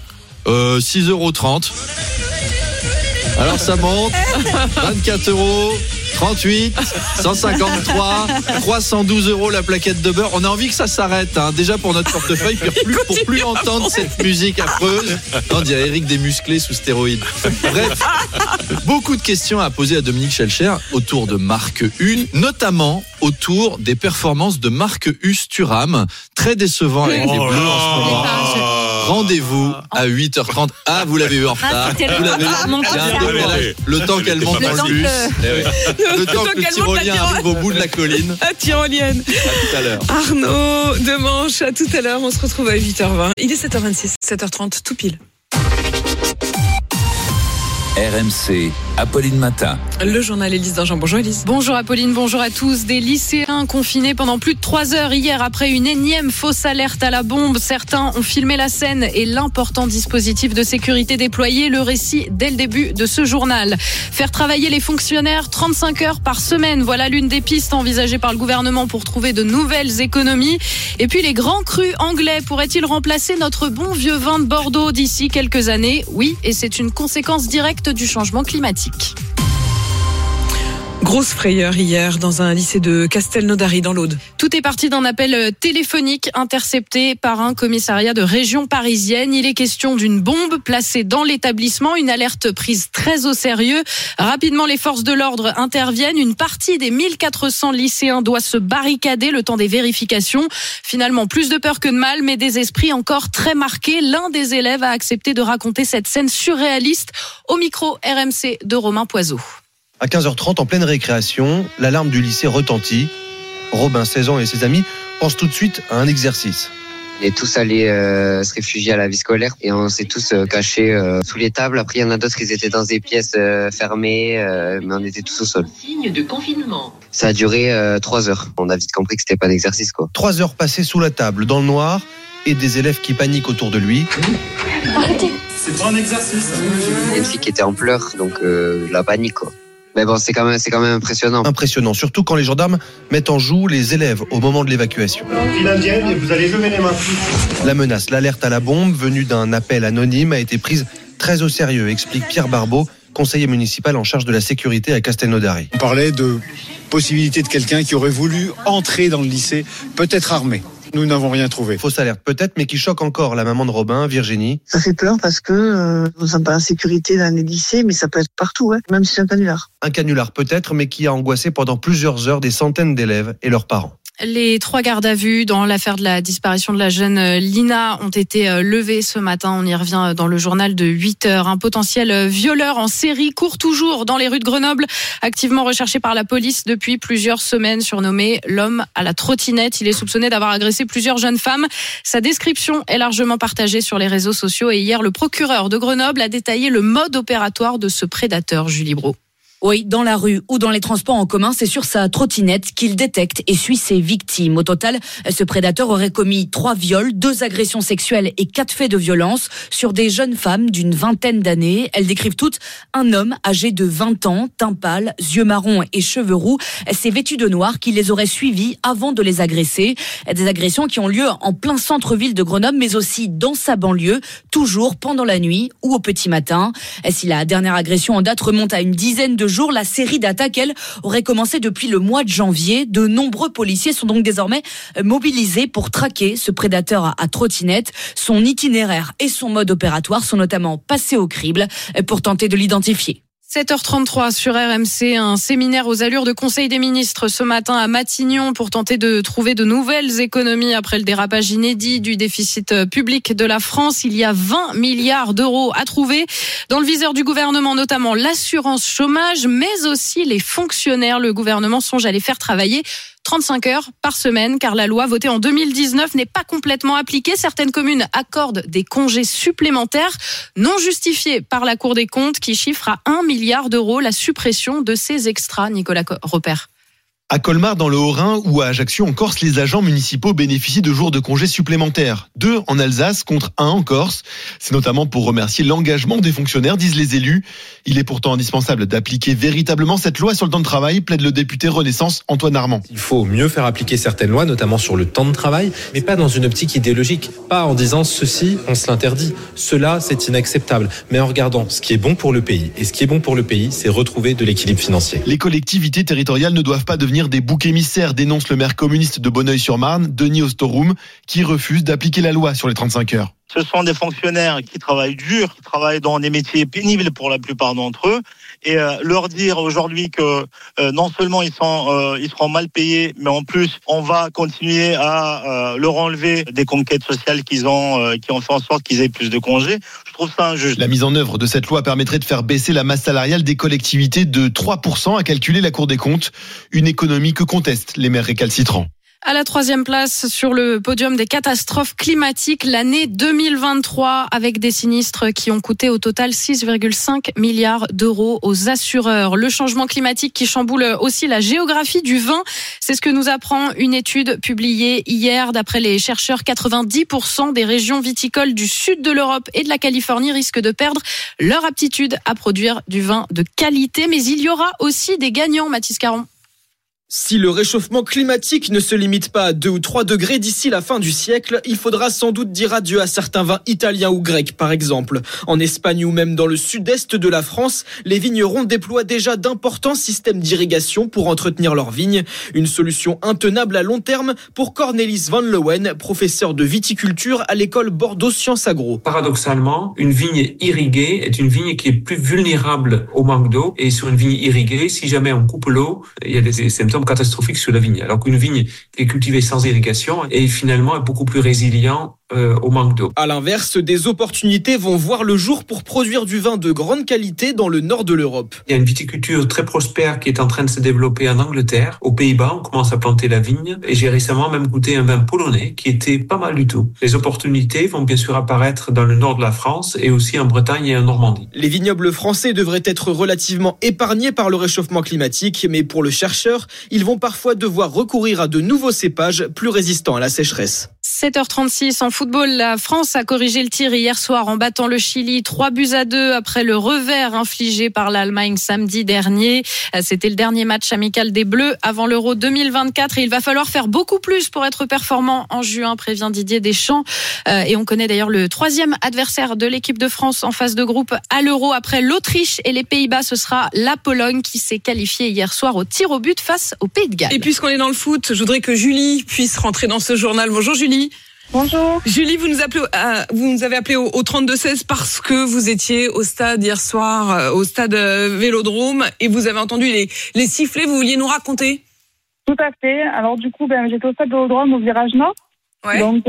6,30 €. Alors ça monte. 24 €. 38, 153, 312 € la plaquette de beurre. On a envie que ça s'arrête, hein. Déjà pour notre portefeuille, pour plus entendre cette musique affreuse. On dirait Eric des musclés sous stéroïdes. Bref, beaucoup de questions à poser à Dominique Schelcher autour de Marque U, notamment autour des performances de Marque U Sturam. Très décevant avec les Bleus en ce moment. Rendez-vous à 8h30. Ah, vous l'avez eu en retard. Vous l'avez eu. Le temps qu'elle monte dans le bus. Le temps que le tyrolien arrive au bout de la colline. La tyrolienne. À tout à l'heure. Arnaud Demanche, à tout à l'heure. On se retrouve à 8h20. Il est 7h26, 7h30, tout pile. RMC, Apolline Matin. Le journal Élise Dangean. Bonjour Élise. Bonjour Apolline, bonjour à tous. Des lycéens confinés pendant plus de 3 heures hier après une énième fausse alerte à la bombe. Certains ont filmé la scène et l'important dispositif de sécurité déployé. Le récit dès le début de ce journal. Faire travailler les fonctionnaires 35 heures par semaine. Voilà l'une des pistes envisagées par le gouvernement pour trouver de nouvelles économies. Et puis les grands crus anglais pourraient-ils remplacer notre bon vieux vin de Bordeaux d'ici quelques années? Oui, et c'est une conséquence directe du changement climatique. Grosse frayeur hier dans un lycée de Castelnaudary dans l'Aude. Tout est parti d'un appel téléphonique intercepté par un commissariat de région parisienne. Il est question d'une bombe placée dans l'établissement, une alerte prise très au sérieux. Rapidement, les forces de l'ordre interviennent. Une partie des 1400 lycéens doit se barricader le temps des vérifications. Finalement, plus de peur que de mal, mais des esprits encore très marqués. L'un des élèves a accepté de raconter cette scène surréaliste au micro RMC de Romain Poiseau. À 15h30, en pleine récréation, l'alarme du lycée retentit. Robin, 16 ans, et ses amis pensent tout de suite à un exercice. On est tous allés se réfugier à la vie scolaire et on s'est tous cachés sous les tables. Après, il y en a d'autres qui étaient dans des pièces fermées, mais on était tous au sol. Signe de confinement. Ça a duré 3 heures. On a vite compris que c'était pas d'exercice, quoi. 3 heures passées sous la table, dans le noir, et des élèves qui paniquent autour de lui. Arrêtez. C'est pas un exercice. Il y a une fille qui était en pleurs, donc la panique, quoi. Mais bon, c'est quand même impressionnant. Impressionnant, surtout quand les gendarmes mettent en joue les élèves au moment de l'évacuation. File indienne et vous allez lever les mains. La menace, l'alerte à la bombe venue d'un appel anonyme a été prise très au sérieux, explique Pierre Barbeau, conseiller municipal en charge de la sécurité à Castelnaudary. On parlait de possibilité de quelqu'un qui aurait voulu entrer dans le lycée, peut-être armé. Nous n'avons rien trouvé. Fausse alerte peut-être, mais qui choque encore la maman de Robin, Virginie. Ça fait peur parce que nous sommes pas en sécurité dans les lycées, mais ça peut être partout, même si c'est un canular. Un canular peut-être, mais qui a angoissé pendant plusieurs heures des centaines d'élèves et leurs parents. Les 3 gardes à vue dans l'affaire de la disparition de la jeune Lina ont été levés ce matin. On y revient dans le journal de 8h. Un potentiel violeur en série court toujours dans les rues de Grenoble, activement recherché par la police depuis plusieurs semaines, surnommé l'homme à la trottinette. Il est soupçonné d'avoir agressé plusieurs jeunes femmes. Sa description est largement partagée sur les réseaux sociaux et hier, le procureur de Grenoble a détaillé le mode opératoire de ce prédateur, Julie Brault. Oui, dans la rue ou dans les transports en commun, c'est sur sa trottinette qu'il détecte et suit ses victimes. Au total, ce prédateur aurait commis 3 viols, 2 agressions sexuelles et 4 faits de violence sur des jeunes femmes d'une vingtaine d'années. Elles décrivent toutes un homme âgé de 20 ans, teint pâle, yeux marrons et cheveux roux. C'est vêtu de noir qui les aurait suivis avant de les agresser. Des agressions qui ont lieu en plein centre-ville de Grenoble, mais aussi dans sa banlieue, toujours pendant la nuit ou au petit matin. Si la dernière agression en date remonte à une dizaine de jours, la série d'attaques, elle, aurait commencé depuis le mois de janvier. De nombreux policiers sont donc désormais mobilisés pour traquer ce prédateur à trottinette. Son itinéraire et son mode opératoire sont notamment passés au crible pour tenter de l'identifier. 7h33 sur RMC, un séminaire aux allures de Conseil des ministres ce matin à Matignon pour tenter de trouver de nouvelles économies après le dérapage inédit du déficit public de la France. Il y a 20 milliards d'euros à trouver. Dans le viseur du gouvernement, notamment l'assurance chômage, mais aussi les fonctionnaires. Le gouvernement songe à les faire travailler 35 heures par semaine, car la loi votée en 2019 n'est pas complètement appliquée. Certaines communes accordent des congés supplémentaires non justifiés par la Cour des comptes, qui chiffre à 1 milliard d'euros la suppression de ces extras. Nicolas Repère. À Colmar, dans le Haut-Rhin, ou à Ajaccio, en Corse, les agents municipaux bénéficient de jours de congés supplémentaires. 2 en Alsace contre 1 en Corse. C'est notamment pour remercier l'engagement des fonctionnaires, disent les élus. Il est pourtant indispensable d'appliquer véritablement cette loi sur le temps de travail, plaide le député Renaissance Antoine Armand. Il faut mieux faire appliquer certaines lois, notamment sur le temps de travail, mais pas dans une optique idéologique. Pas en disant ceci, on se l'interdit. Cela, c'est inacceptable. Mais en regardant ce qui est bon pour le pays. Et ce qui est bon pour le pays, c'est retrouver de l'équilibre financier. Les collectivités territoriales ne doivent pas devenir des boucs émissaires, dénonce le maire communiste de Bonneuil-sur-Marne, Denis Ostorum, qui refuse d'appliquer la loi sur les 35 heures. Ce sont des fonctionnaires qui travaillent dur, qui travaillent dans des métiers pénibles pour la plupart d'entre eux, et leur dire aujourd'hui que non seulement ils seront mal payés, mais en plus on va continuer à leur enlever des conquêtes sociales qui ont fait en sorte qu'ils aient plus de congés. Je trouve ça injuste. La mise en œuvre de cette loi permettrait de faire baisser la masse salariale des collectivités de 3%, a calculé la Cour des comptes, une économie que contestent les maires récalcitrants. À la 3e place sur le podium des catastrophes climatiques, l'année 2023, avec des sinistres qui ont coûté au total 6,5 milliards d'euros aux assureurs. Le changement climatique qui chamboule aussi la géographie du vin, c'est ce que nous apprend une étude publiée hier. D'après les chercheurs, 90% des régions viticoles du sud de l'Europe et de la Californie risquent de perdre leur aptitude à produire du vin de qualité. Mais il y aura aussi des gagnants, Mathis Caron. Si le réchauffement climatique ne se limite pas à 2 ou 3 degrés d'ici la fin du siècle, il faudra sans doute dire adieu à certains vins italiens ou grecs, par exemple. En Espagne ou même dans le sud-est de la France, les vignerons déploient déjà d'importants systèmes d'irrigation pour entretenir leurs vignes. Une solution intenable à long terme pour Cornelis Van Leeuwen, professeur de viticulture à l'école Bordeaux Sciences Agro. Paradoxalement, une vigne irriguée est une vigne qui est plus vulnérable au manque d'eau. Et sur une vigne irriguée, si jamais on coupe l'eau, il y a des symptômes catastrophique sur la vigne. Alors qu'une vigne qui est cultivée sans irrigation est finalement beaucoup plus résilient au manque d'eau. À l'inverse, des opportunités vont voir le jour pour produire du vin de grande qualité dans le nord de l'Europe. Il y a une viticulture très prospère qui est en train de se développer en Angleterre. Aux Pays-Bas, on commence à planter la vigne. Et j'ai récemment même goûté un vin polonais qui était pas mal du tout. Les opportunités vont bien sûr apparaître dans le nord de la France et aussi en Bretagne et en Normandie. Les vignobles français devraient être relativement épargnés par le réchauffement climatique, mais pour le chercheur, ils vont parfois devoir recourir à de nouveaux cépages plus résistants à la sécheresse. 7h36 en football, la France a corrigé le tir hier soir en battant le Chili 3-2 après le revers infligé par l'Allemagne samedi dernier. C'était le dernier match amical des Bleus avant l'Euro 2024 et il va falloir faire beaucoup plus pour être performant en juin, prévient Didier Deschamps. Et on connaît d'ailleurs le 3e adversaire de l'équipe de France en phase de groupe à l'Euro. Après l'Autriche et les Pays-Bas, ce sera la Pologne qui s'est qualifiée hier soir au tir au but face au Pays de Galles. Et puisqu'on est dans le foot, je voudrais que Julie puisse rentrer dans ce journal. Bonjour Julie. Bonjour. Julie, vous nous avez appelé au 32-16 parce que vous étiez au stade hier soir, au stade Vélodrome, et vous avez entendu les sifflets. Vous vouliez nous raconter? Tout à fait. Alors du coup, j'étais au stade Vélodrome au virage nord. Ouais. Donc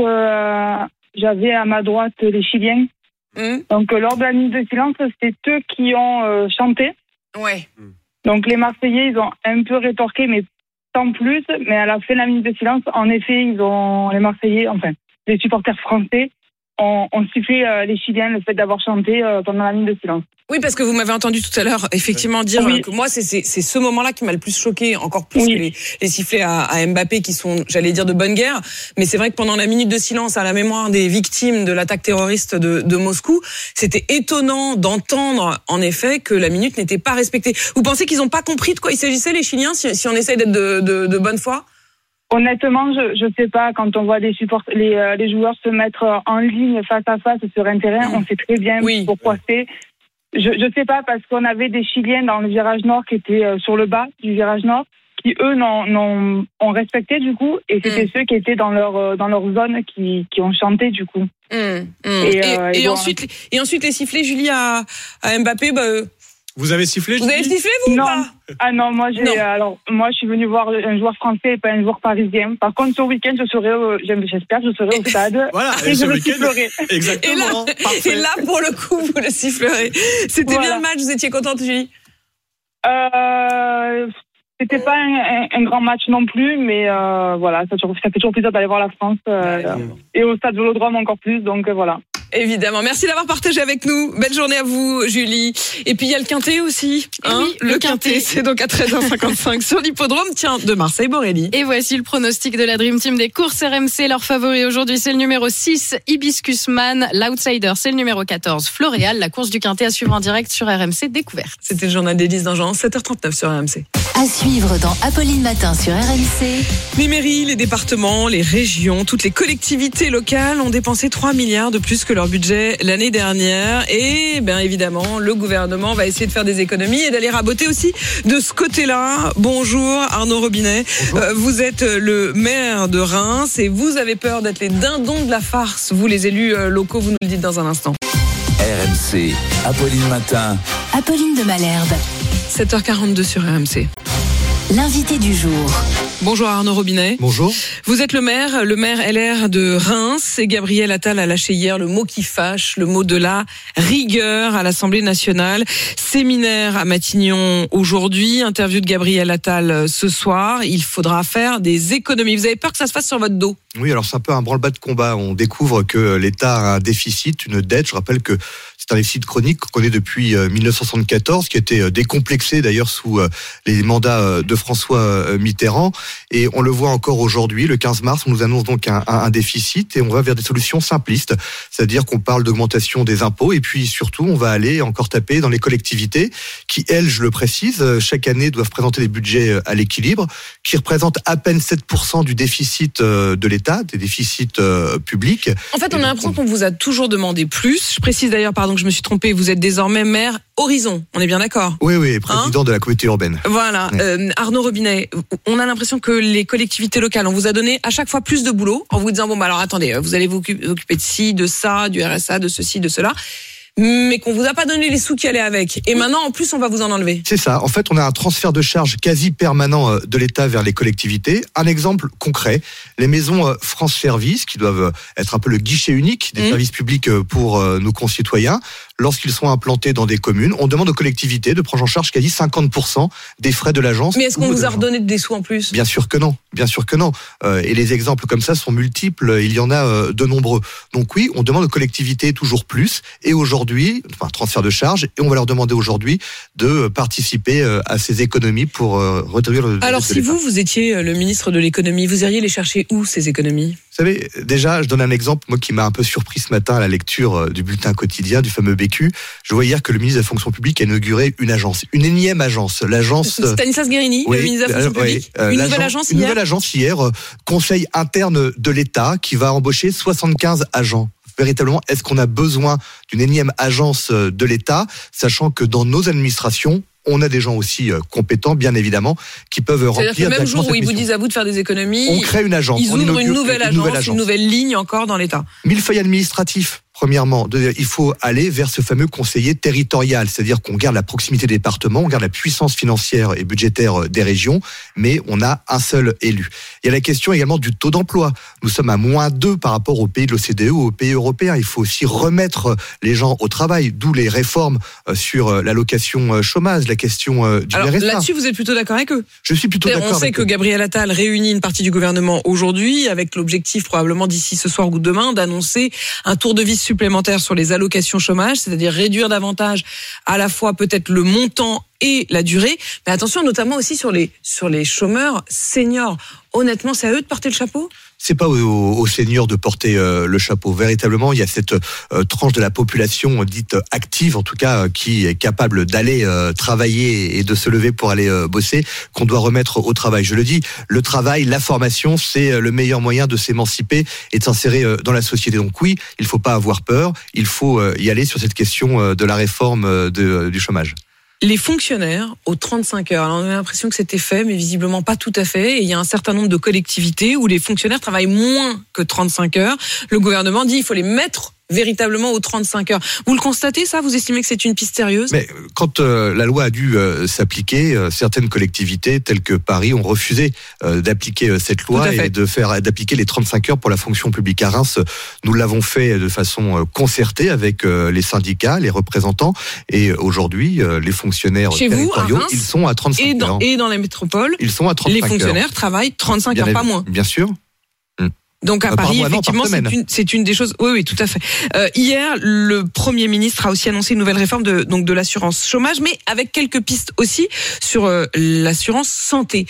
j'avais à ma droite les Chiliens. Donc lors de la minute de silence, c'est eux qui ont chanté. Ouais. Donc les Marseillais, ils ont un peu rétorqué, mais sans plus. Mais à la fin de la minute de silence, en effet, les Marseillais, les supporters français ont sifflé les Chiliens le fait d'avoir chanté pendant la minute de silence. Oui, parce que vous m'avez entendu tout à l'heure effectivement dire que moi c'est ce moment-là qui m'a le plus choqué, encore plus que les sifflets à Mbappé qui sont, j'allais dire, de bonne guerre. Mais c'est vrai que pendant la minute de silence à la mémoire des victimes de l'attaque terroriste de Moscou, c'était étonnant d'entendre en effet que la minute n'était pas respectée. Vous pensez qu'ils n'ont pas compris de quoi il s'agissait, les Chiliens, si on essaye d'être de bonne foi? Honnêtement, je sais pas. Quand on voit les joueurs se mettre en ligne face à face sur un terrain, on sait très bien pourquoi c'est. Je sais pas, parce qu'on avait des Chiliens dans le virage nord qui étaient sur le bas du virage nord, qui eux ont respecté du coup, et c'était ceux qui étaient dans leur zone qui ont chanté du coup. Et ensuite les sifflets, Julie, à Mbappé, Vous avez sifflé? Vous avez sifflé, vous, non. ou pas? Ah non, moi je suis venue voir un joueur français et pas un joueur parisien. Par contre, ce week-end, j'espère que je serai au stade. Voilà, et je le sifflerai. Exactement. Et là, pour le coup, vous le sifflerez. C'était bien le match, vous étiez contente, Julie? C'était pas un grand match non plus, mais ça fait toujours plaisir d'aller voir la France et au stade Vélodrome encore plus, donc voilà. Évidemment. Merci d'avoir partagé avec nous. Belle journée à vous, Julie. Et puis il y a le Quintet aussi. Oui, le Quintet, c'est donc à 13h55 sur l'hippodrome de Marseille-Borelli. Et voici le pronostic de la Dream Team des courses RMC. Leur favori aujourd'hui, c'est le numéro 6, Hibiscus Man. L'outsider, c'est le numéro 14, Floréal. La course du Quintet à suivre en direct sur RMC Découverte. C'était le journal d'Élise Dingean, 7h39 sur RMC. À suivre dans Apolline Matin sur RMC. Les mairies, les départements, les régions, toutes les collectivités locales ont dépensé 3 milliards de plus que leur budget l'année dernière. Et bien évidemment, le gouvernement va essayer de faire des économies et d'aller raboter aussi de ce côté-là. Bonjour Arnaud Robinet. Vous êtes le maire de Reims et vous avez peur d'être les dindons de la farce. Vous, les élus locaux, vous nous le dites dans un instant. RMC, Apolline Matin. Apolline de Malherbe. 7h42 sur RMC. L'invité du jour. Bonjour Arnaud Robinet. Bonjour. Vous êtes le maire LR de Reims, et Gabriel Attal a lâché hier le mot qui fâche, le mot de la rigueur à l'Assemblée nationale. Séminaire à Matignon aujourd'hui, interview de Gabriel Attal ce soir. Il faudra faire des économies. Vous avez peur que ça se fasse sur votre dos? Oui, alors c'est un peu un branle-bas de combat. On découvre que l'État a un déficit, une dette. Je rappelle que c'est un déficit chronique qu'on connaît depuis 1974, qui a été décomplexé d'ailleurs sous les mandats de François Mitterrand. Et on le voit encore aujourd'hui, le 15 mars, on nous annonce donc un déficit et on va vers des solutions simplistes. C'est-à-dire qu'on parle d'augmentation des impôts et puis surtout, on va aller encore taper dans les collectivités qui, elles, je le précise, chaque année doivent présenter des budgets à l'équilibre, qui représentent à peine 7% du déficit de l'État, des déficits publics. En fait, on a l'impression qu'on vous a toujours demandé plus. Je précise d'ailleurs, pardon, que je me suis trompée, vous êtes désormais maire Horizon, on est bien d'accord? Oui, président de la communauté urbaine. Voilà, ouais. Arnaud Robinet, on a l'impression que les collectivités locales, on vous a donné à chaque fois plus de boulot, en vous disant, alors attendez, vous allez vous occuper de ci, de ça, du RSA, de ceci, de cela. mais qu'on vous a pas donné les sous qui allaient avec. Et maintenant, en plus, on va vous en enlever. C'est ça. En fait, on a un transfert de charges quasi permanent de l'État vers les collectivités. Un exemple concret, les maisons France Service, qui doivent être un peu le guichet unique des services publics pour nos concitoyens. Lorsqu'ils sont implantés dans des communes, on demande aux collectivités de prendre en charge quasi 50% des frais de l'agence. Mais est-ce qu'on vous a redonné des sous en plus ? Bien sûr que non. Et les exemples comme ça sont multiples. Il y en a de nombreux. Donc oui, on demande aux collectivités toujours plus. Et aujourd'hui, transfert de charges. Et on va leur demander aujourd'hui de participer à ces économies pour réduire le. Alors si vous étiez le ministre de l'économie, vous iriez les chercher où ces économies ? Vous savez, déjà, je donne un exemple, moi, qui m'a un peu surpris ce matin à la lecture du bulletin quotidien, du fameux BQ. Je vois hier que le ministre de la fonction publique a inauguré une agence, une énième agence. L'agence. Stanislas Guérini, le ministre de la fonction publique. Une nouvelle agence hier, conseil interne de l'État, qui va embaucher 75 agents. Véritablement, est-ce qu'on a besoin d'une énième agence de l'État, sachant que dans nos administrations, on a des gens aussi compétents, bien évidemment, qui peuvent remplir. C'est-à-dire que même jour où ils vous disent à vous de faire des économies, on crée une agence. Ils ouvrent une nouvelle agence, une nouvelle ligne encore dans l'État. Millefeuille administratif. Premièrement, il faut aller vers ce fameux conseiller territorial, c'est-à-dire qu'on garde la proximité des départements, on garde la puissance financière et budgétaire des régions, mais on a un seul élu. Il y a la question également du taux d'emploi. Nous sommes à -2 par rapport aux pays de l'OCDE ou aux pays européens. Il faut aussi remettre les gens au travail, d'où les réformes sur l'allocation chômage, la question du RSA. Là-dessus, vous êtes plutôt d'accord avec eux ? Je suis plutôt d'accord. On sait que Gabriel Attal réunit une partie du gouvernement aujourd'hui, avec l'objectif probablement d'ici ce soir ou demain d'annoncer un tour de vis supplémentaire sur les allocations chômage, c'est-à-dire réduire davantage à la fois peut-être le montant et la durée, mais attention notamment aussi sur les chômeurs seniors. Honnêtement, c'est à eux de porter le chapeau ? C'est pas aux seniors de porter le chapeau. Véritablement, il y a cette tranche de la population dite active, en tout cas, qui est capable d'aller travailler et de se lever pour aller bosser, qu'on doit remettre au travail. Je le dis, le travail, la formation, c'est le meilleur moyen de s'émanciper et de s'insérer dans la société. Donc oui, il faut pas avoir peur, il faut y aller sur cette question de la réforme du chômage. Les fonctionnaires aux 35 heures. Alors on a l'impression que c'était fait, mais visiblement pas tout à fait. Et il y a un certain nombre de collectivités où les fonctionnaires travaillent moins que 35 heures. Le gouvernement dit qu'il faut les mettre véritablement aux 35 heures. Vous le constatez, ça ? Vous estimez que c'est une piste sérieuse ? Mais quand la loi a dû s'appliquer, certaines collectivités, telles que Paris, ont refusé d'appliquer cette loi et d'appliquer les 35 heures pour la fonction publique. À Reims, nous l'avons fait de façon concertée avec les syndicats, les représentants, et aujourd'hui, les fonctionnaires territoriaux, ils sont à 35 heures. Et dans la métropole, ils sont à 35 les fonctionnaires travaillent 35 heures, pas moins. Bien sûr. Donc à Paris, effectivement, c'est une des choses. Oui, tout à fait. Hier, le Premier ministre a aussi annoncé une nouvelle réforme de l'assurance chômage, mais avec quelques pistes aussi sur l'assurance santé.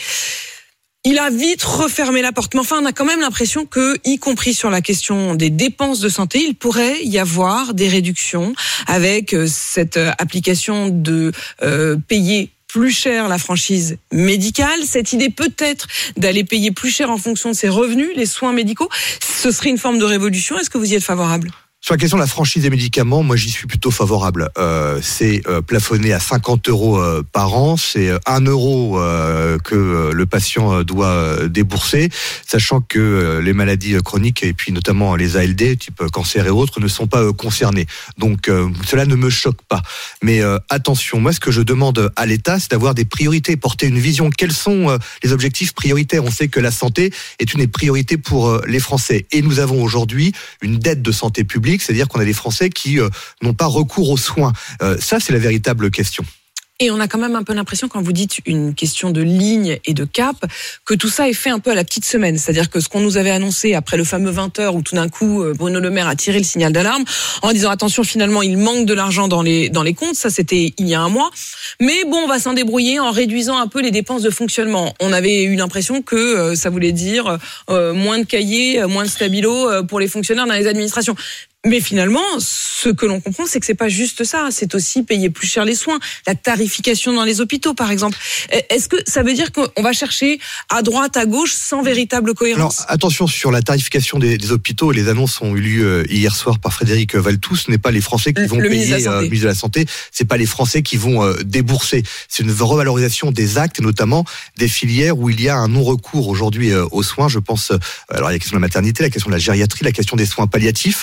Il a vite refermé la porte, mais enfin, on a quand même l'impression que, y compris sur la question des dépenses de santé, il pourrait y avoir des réductions avec cette application de payer plus cher la franchise médicale, cette idée peut-être d'aller payer plus cher en fonction de ses revenus, les soins médicaux, ce serait une forme de révolution. Est-ce que vous y êtes favorable ? Sur la question de la franchise des médicaments, moi j'y suis plutôt favorable. C'est plafonné à 50 euros par an, c'est 1 euro que le patient doit débourser, sachant que les maladies chroniques et puis notamment les ALD, type cancer et autres, ne sont pas concernées. Donc cela ne me choque pas. Mais attention, moi ce que je demande à l'État, c'est d'avoir des priorités, porter une vision. Quels sont les objectifs prioritaires ? On sait que la santé est une des priorités pour les Français. Et nous avons aujourd'hui une dette de santé publique, c'est-à-dire qu'on a des Français qui n'ont pas recours aux soins. Ça, c'est la véritable question. Et on a quand même un peu l'impression, quand vous dites une question de ligne et de cap, que tout ça est fait un peu à la petite semaine. C'est-à-dire que ce qu'on nous avait annoncé après le fameux 20h où tout d'un coup Bruno Le Maire a tiré le signal d'alarme en disant attention, finalement il manque de l'argent dans les comptes, ça c'était il y a un mois. Mais bon, on va s'en débrouiller en réduisant un peu les dépenses de fonctionnement. On avait eu l'impression que ça voulait dire moins de cahiers, moins de stabilo pour les fonctionnaires dans les administrations. Mais finalement, ce que l'on comprend, c'est que c'est pas juste ça. C'est aussi payer plus cher les soins, la tarification dans les hôpitaux, par exemple. Est-ce que ça veut dire qu'on va chercher à droite, à gauche, sans véritable cohérence ? Alors, attention sur la tarification des hôpitaux. Les annonces ont eu lieu hier soir par Frédéric Valletoux. Ce n'est pas les Français qui vont payer, le ministre de la Santé. C'est pas les Français qui vont débourser. C'est une revalorisation des actes, et notamment des filières où il y a un non-recours aujourd'hui aux soins. Je pense, alors il y a la question de la maternité, la question de la gériatrie, la question des soins palliatifs.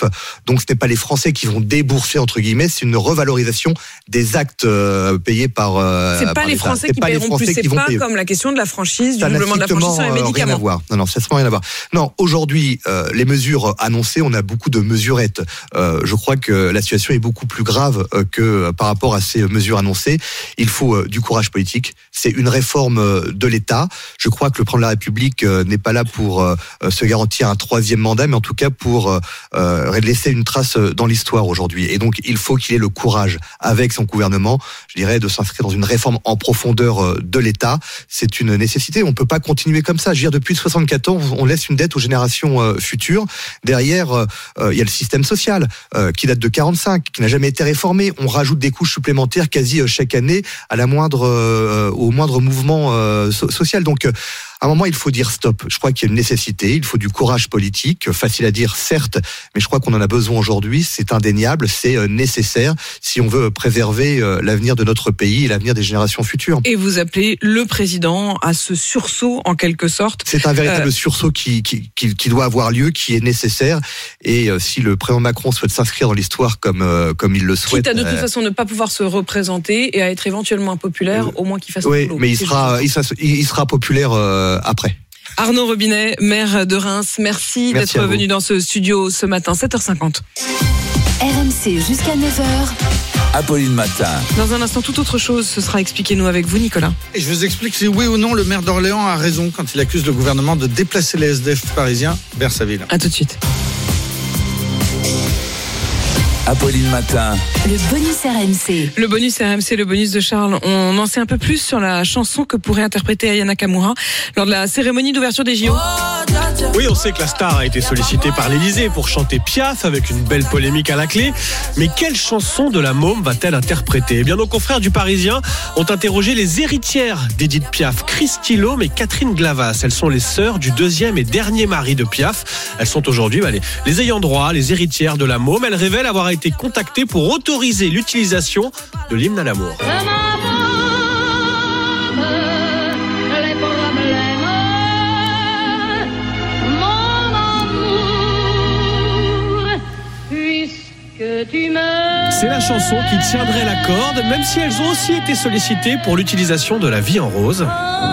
Donc ce n'est pas les Français qui vont débourser entre guillemets, c'est une revalorisation des actes payés par. C'est pas les Français qui paieront plus. C'est pas comme la question de la franchise, du doublement de la franchise sur les médicaments. Rien à voir. Non, ça n'a rien à voir. Non, aujourd'hui, les mesures annoncées, on a beaucoup de mesurettes. Je crois que la situation est beaucoup plus grave que par rapport à ces mesures annoncées. Il faut du courage politique. C'est une réforme de l'État. Je crois que le président de la République n'est pas là pour se garantir un 3e mandat, mais en tout cas pour laisser une trace dans l'histoire aujourd'hui. Et donc, il faut qu'il ait le courage, avec son gouvernement, je dirais, de s'inscrire dans une réforme en profondeur de l'État. C'est une nécessité. On peut pas continuer comme ça. Je veux dire, depuis 74 ans, on laisse une dette aux générations futures. Derrière, il y a le système social qui date de 45, qui n'a jamais été réformé. On rajoute des couches supplémentaires quasi chaque année à la au moindre mouvement social. Donc, à un moment, il faut dire stop. Je crois qu'il y a une nécessité, il faut du courage politique, facile à dire certes, mais je crois qu'on en a besoin aujourd'hui, c'est indéniable, c'est nécessaire si on veut préserver l'avenir de notre pays et l'avenir des générations futures. Et vous appelez le président à ce sursaut en quelque sorte. C'est un véritable sursaut qui doit avoir lieu, qui est nécessaire, et si le président Macron souhaite s'inscrire dans l'histoire comme il le souhaite... Quitte à de toute façon ne pas pouvoir se représenter et à être éventuellement impopulaire, au moins qu'il fasse le boulot. Mais il sera populaire après. Arnaud Robinet, maire de Reims, merci d'être venu dans ce studio ce matin, 7h50. RMC jusqu'à 9h. Apolline Matin. Dans un instant, toute autre chose, ce sera Expliquez-nous avec vous, Nicolas. Et je vous explique si oui ou non le maire d'Orléans a raison quand il accuse le gouvernement de déplacer les SDF parisiens vers sa ville. À tout de suite. Apolline Matin. Le bonus RMC. Le bonus RMC, le bonus de Charles. On en sait un peu plus sur la chanson que pourrait interpréter Aya Nakamura lors de la cérémonie d'ouverture des JO. Oui, on sait que la star a été sollicitée par l'Élysée pour chanter Piaf avec une belle polémique à la clé. Mais quelle chanson de la môme va-t-elle interpréter ? Eh bien, nos confrères du Parisien ont interrogé les héritières d'Édith Piaf, Christy Lhomme et Catherine Glavas. Elles sont les sœurs du 2e et dernier mari de Piaf. Elles sont aujourd'hui les ayants droit, les héritières de la môme. Elles révèlent avoir été contactées pour autoriser l'utilisation de l'hymne à l'amour. C'est la chanson qui tiendrait la corde, même si elles ont aussi été sollicitées pour l'utilisation de La Vie en rose.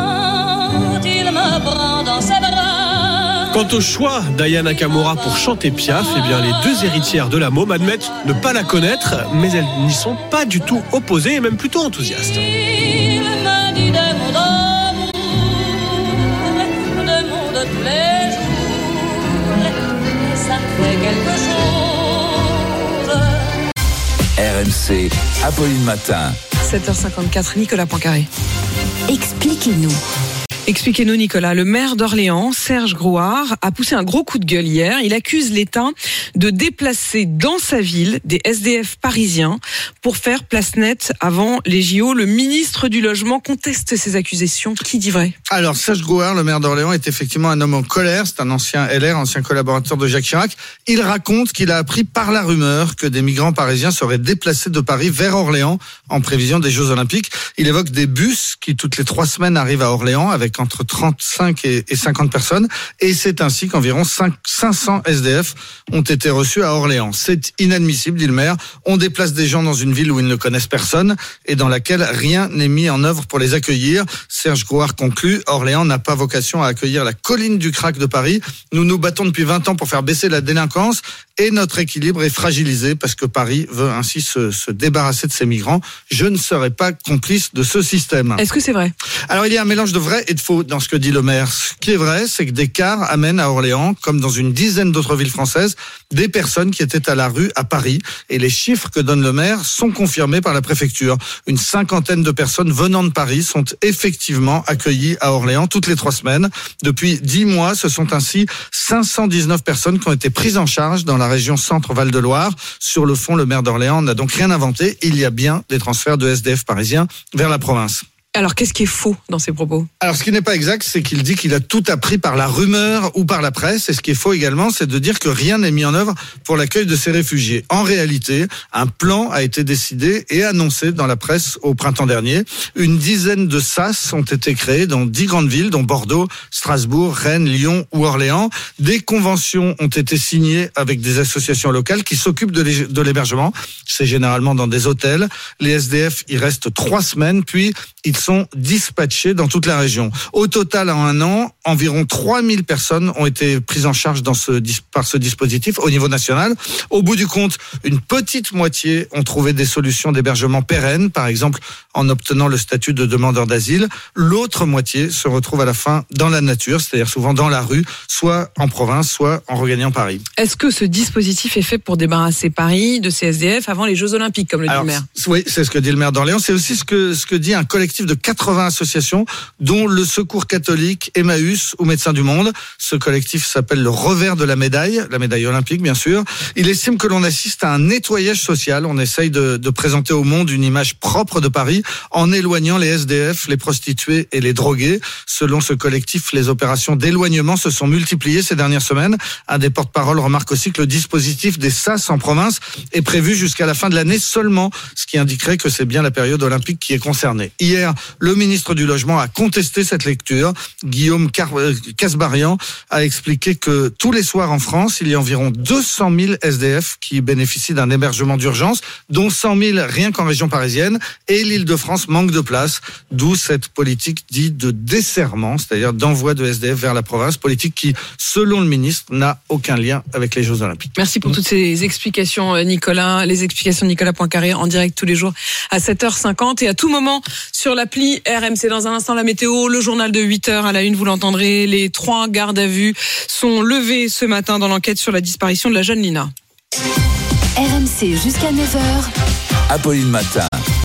Quant au choix d'Aya Nakamura pour chanter Piaf, eh bien les deux héritières de la môme admettent ne pas la connaître, mais elles n'y sont pas du tout opposées et même plutôt enthousiastes. RMC, Apolline Matin. 7h54, Nicolas Poincaré. Expliquez-nous. Expliquez-nous, Nicolas. Le maire d'Orléans, Serge Grouard, a poussé un gros coup de gueule hier. Il accuse l'État de déplacer dans sa ville des SDF parisiens pour faire place nette avant les JO. Le ministre du Logement conteste ces accusations. Qui dit vrai ? Alors, Serge Grouard, le maire d'Orléans, est effectivement un homme en colère. C'est un ancien LR, ancien collaborateur de Jacques Chirac. Il raconte qu'il a appris par la rumeur que des migrants parisiens seraient déplacés de Paris vers Orléans en prévision des Jeux Olympiques. Il évoque des bus qui, toutes les 3 semaines, arrivent à Orléans avec entre 35 et 50 personnes. Et c'est ainsi qu'environ 500 SDF ont été reçus à Orléans. C'est inadmissible, dit le maire. On déplace des gens dans une ville où ils ne connaissent personne et dans laquelle rien n'est mis en œuvre pour les accueillir. Serge Grouard conclut, Orléans n'a pas vocation à accueillir la colline du crack de Paris. Nous nous battons depuis 20 ans pour faire baisser la délinquance et notre équilibre est fragilisé parce que Paris veut ainsi se débarrasser de ces migrants. Je ne serai pas complice de ce système. Est-ce que c'est vrai ? Alors, il y a un mélange de vrai et de faux dans ce que dit le maire. Ce qui est vrai, c'est que des cars amènent à Orléans, comme dans une dizaine d'autres villes françaises, des personnes qui étaient à la rue à Paris. Et les chiffres que donne le maire sont confirmés par la préfecture. Une 50aine de personnes venant de Paris sont effectivement accueillies à Orléans toutes les 3 semaines. Depuis 10 mois, ce sont ainsi 519 personnes qui ont été prises en charge dans la région Centre-Val de Loire. Sur le fond, le maire d'Orléans n'a donc rien inventé. Il y a bien des transferts de SDF parisiens vers la province. Alors, qu'est-ce qui est faux dans ces propos ? Alors, ce qui n'est pas exact, c'est qu'il dit qu'il a tout appris par la rumeur ou par la presse. Et ce qui est faux également, c'est de dire que rien n'est mis en œuvre pour l'accueil de ces réfugiés. En réalité, un plan a été décidé et annoncé dans la presse au printemps dernier. Une dizaine de SAS ont été créés dans 10 grandes villes, dont Bordeaux, Strasbourg, Rennes, Lyon ou Orléans. Des conventions ont été signées avec des associations locales qui s'occupent de l'hébergement. C'est généralement dans des hôtels. Les SDF y restent 3 semaines, puis ils sont dispatchés dans toute la région. Au total, en un an, environ 3000 personnes ont été prises en charge par ce dispositif au niveau national. Au bout du compte, une petite moitié ont trouvé des solutions d'hébergement pérennes, par exemple en obtenant le statut de demandeur d'asile. L'autre moitié se retrouve à la fin dans la nature, c'est-à-dire souvent dans la rue, soit en province, soit en regagnant Paris. Est-ce que ce dispositif est fait pour débarrasser Paris de ces SDF avant les Jeux Olympiques, comme le dit le maire ? Oui, c'est ce que dit le maire d'Orléans. C'est aussi ce que dit un collectif de 80 associations, dont le Secours catholique, Emmaüs ou Médecins du Monde. Ce collectif s'appelle le revers de la médaille olympique, bien sûr. Il estime que l'on assiste à un nettoyage social. On essaye de présenter au monde une image propre de Paris en éloignant les SDF, les prostituées et les drogués. Selon ce collectif, les opérations d'éloignement se sont multipliées ces dernières semaines. Un des porte-parole remarque aussi que le dispositif des SAS en province est prévu jusqu'à la fin de l'année seulement, ce qui indiquerait que c'est bien la période olympique qui est concernée. Hier, le ministre du Logement a contesté cette lecture. Guillaume Kasbarian a expliqué que tous les soirs en France, il y a environ 200 000 SDF qui bénéficient d'un hébergement d'urgence, dont 100 000 rien qu'en région parisienne, et l'Île-de-France manque de place, d'où cette politique dite de desserrement, c'est-à-dire d'envoi de SDF vers la province, politique qui, selon le ministre, n'a aucun lien avec les Jeux Olympiques. Merci pour toutes ces explications, Nicolas. Les explications de Nicolas Poincaré en direct tous les jours à 7h50 et à tout moment sur l'appli RMC. Dans un instant, la météo, le journal de 8h à la une, vous l'entendrez. Les 3 gardes à vue sont levés ce matin dans l'enquête sur la disparition de la jeune Lina. RMC jusqu'à 9h. Apolline Matin.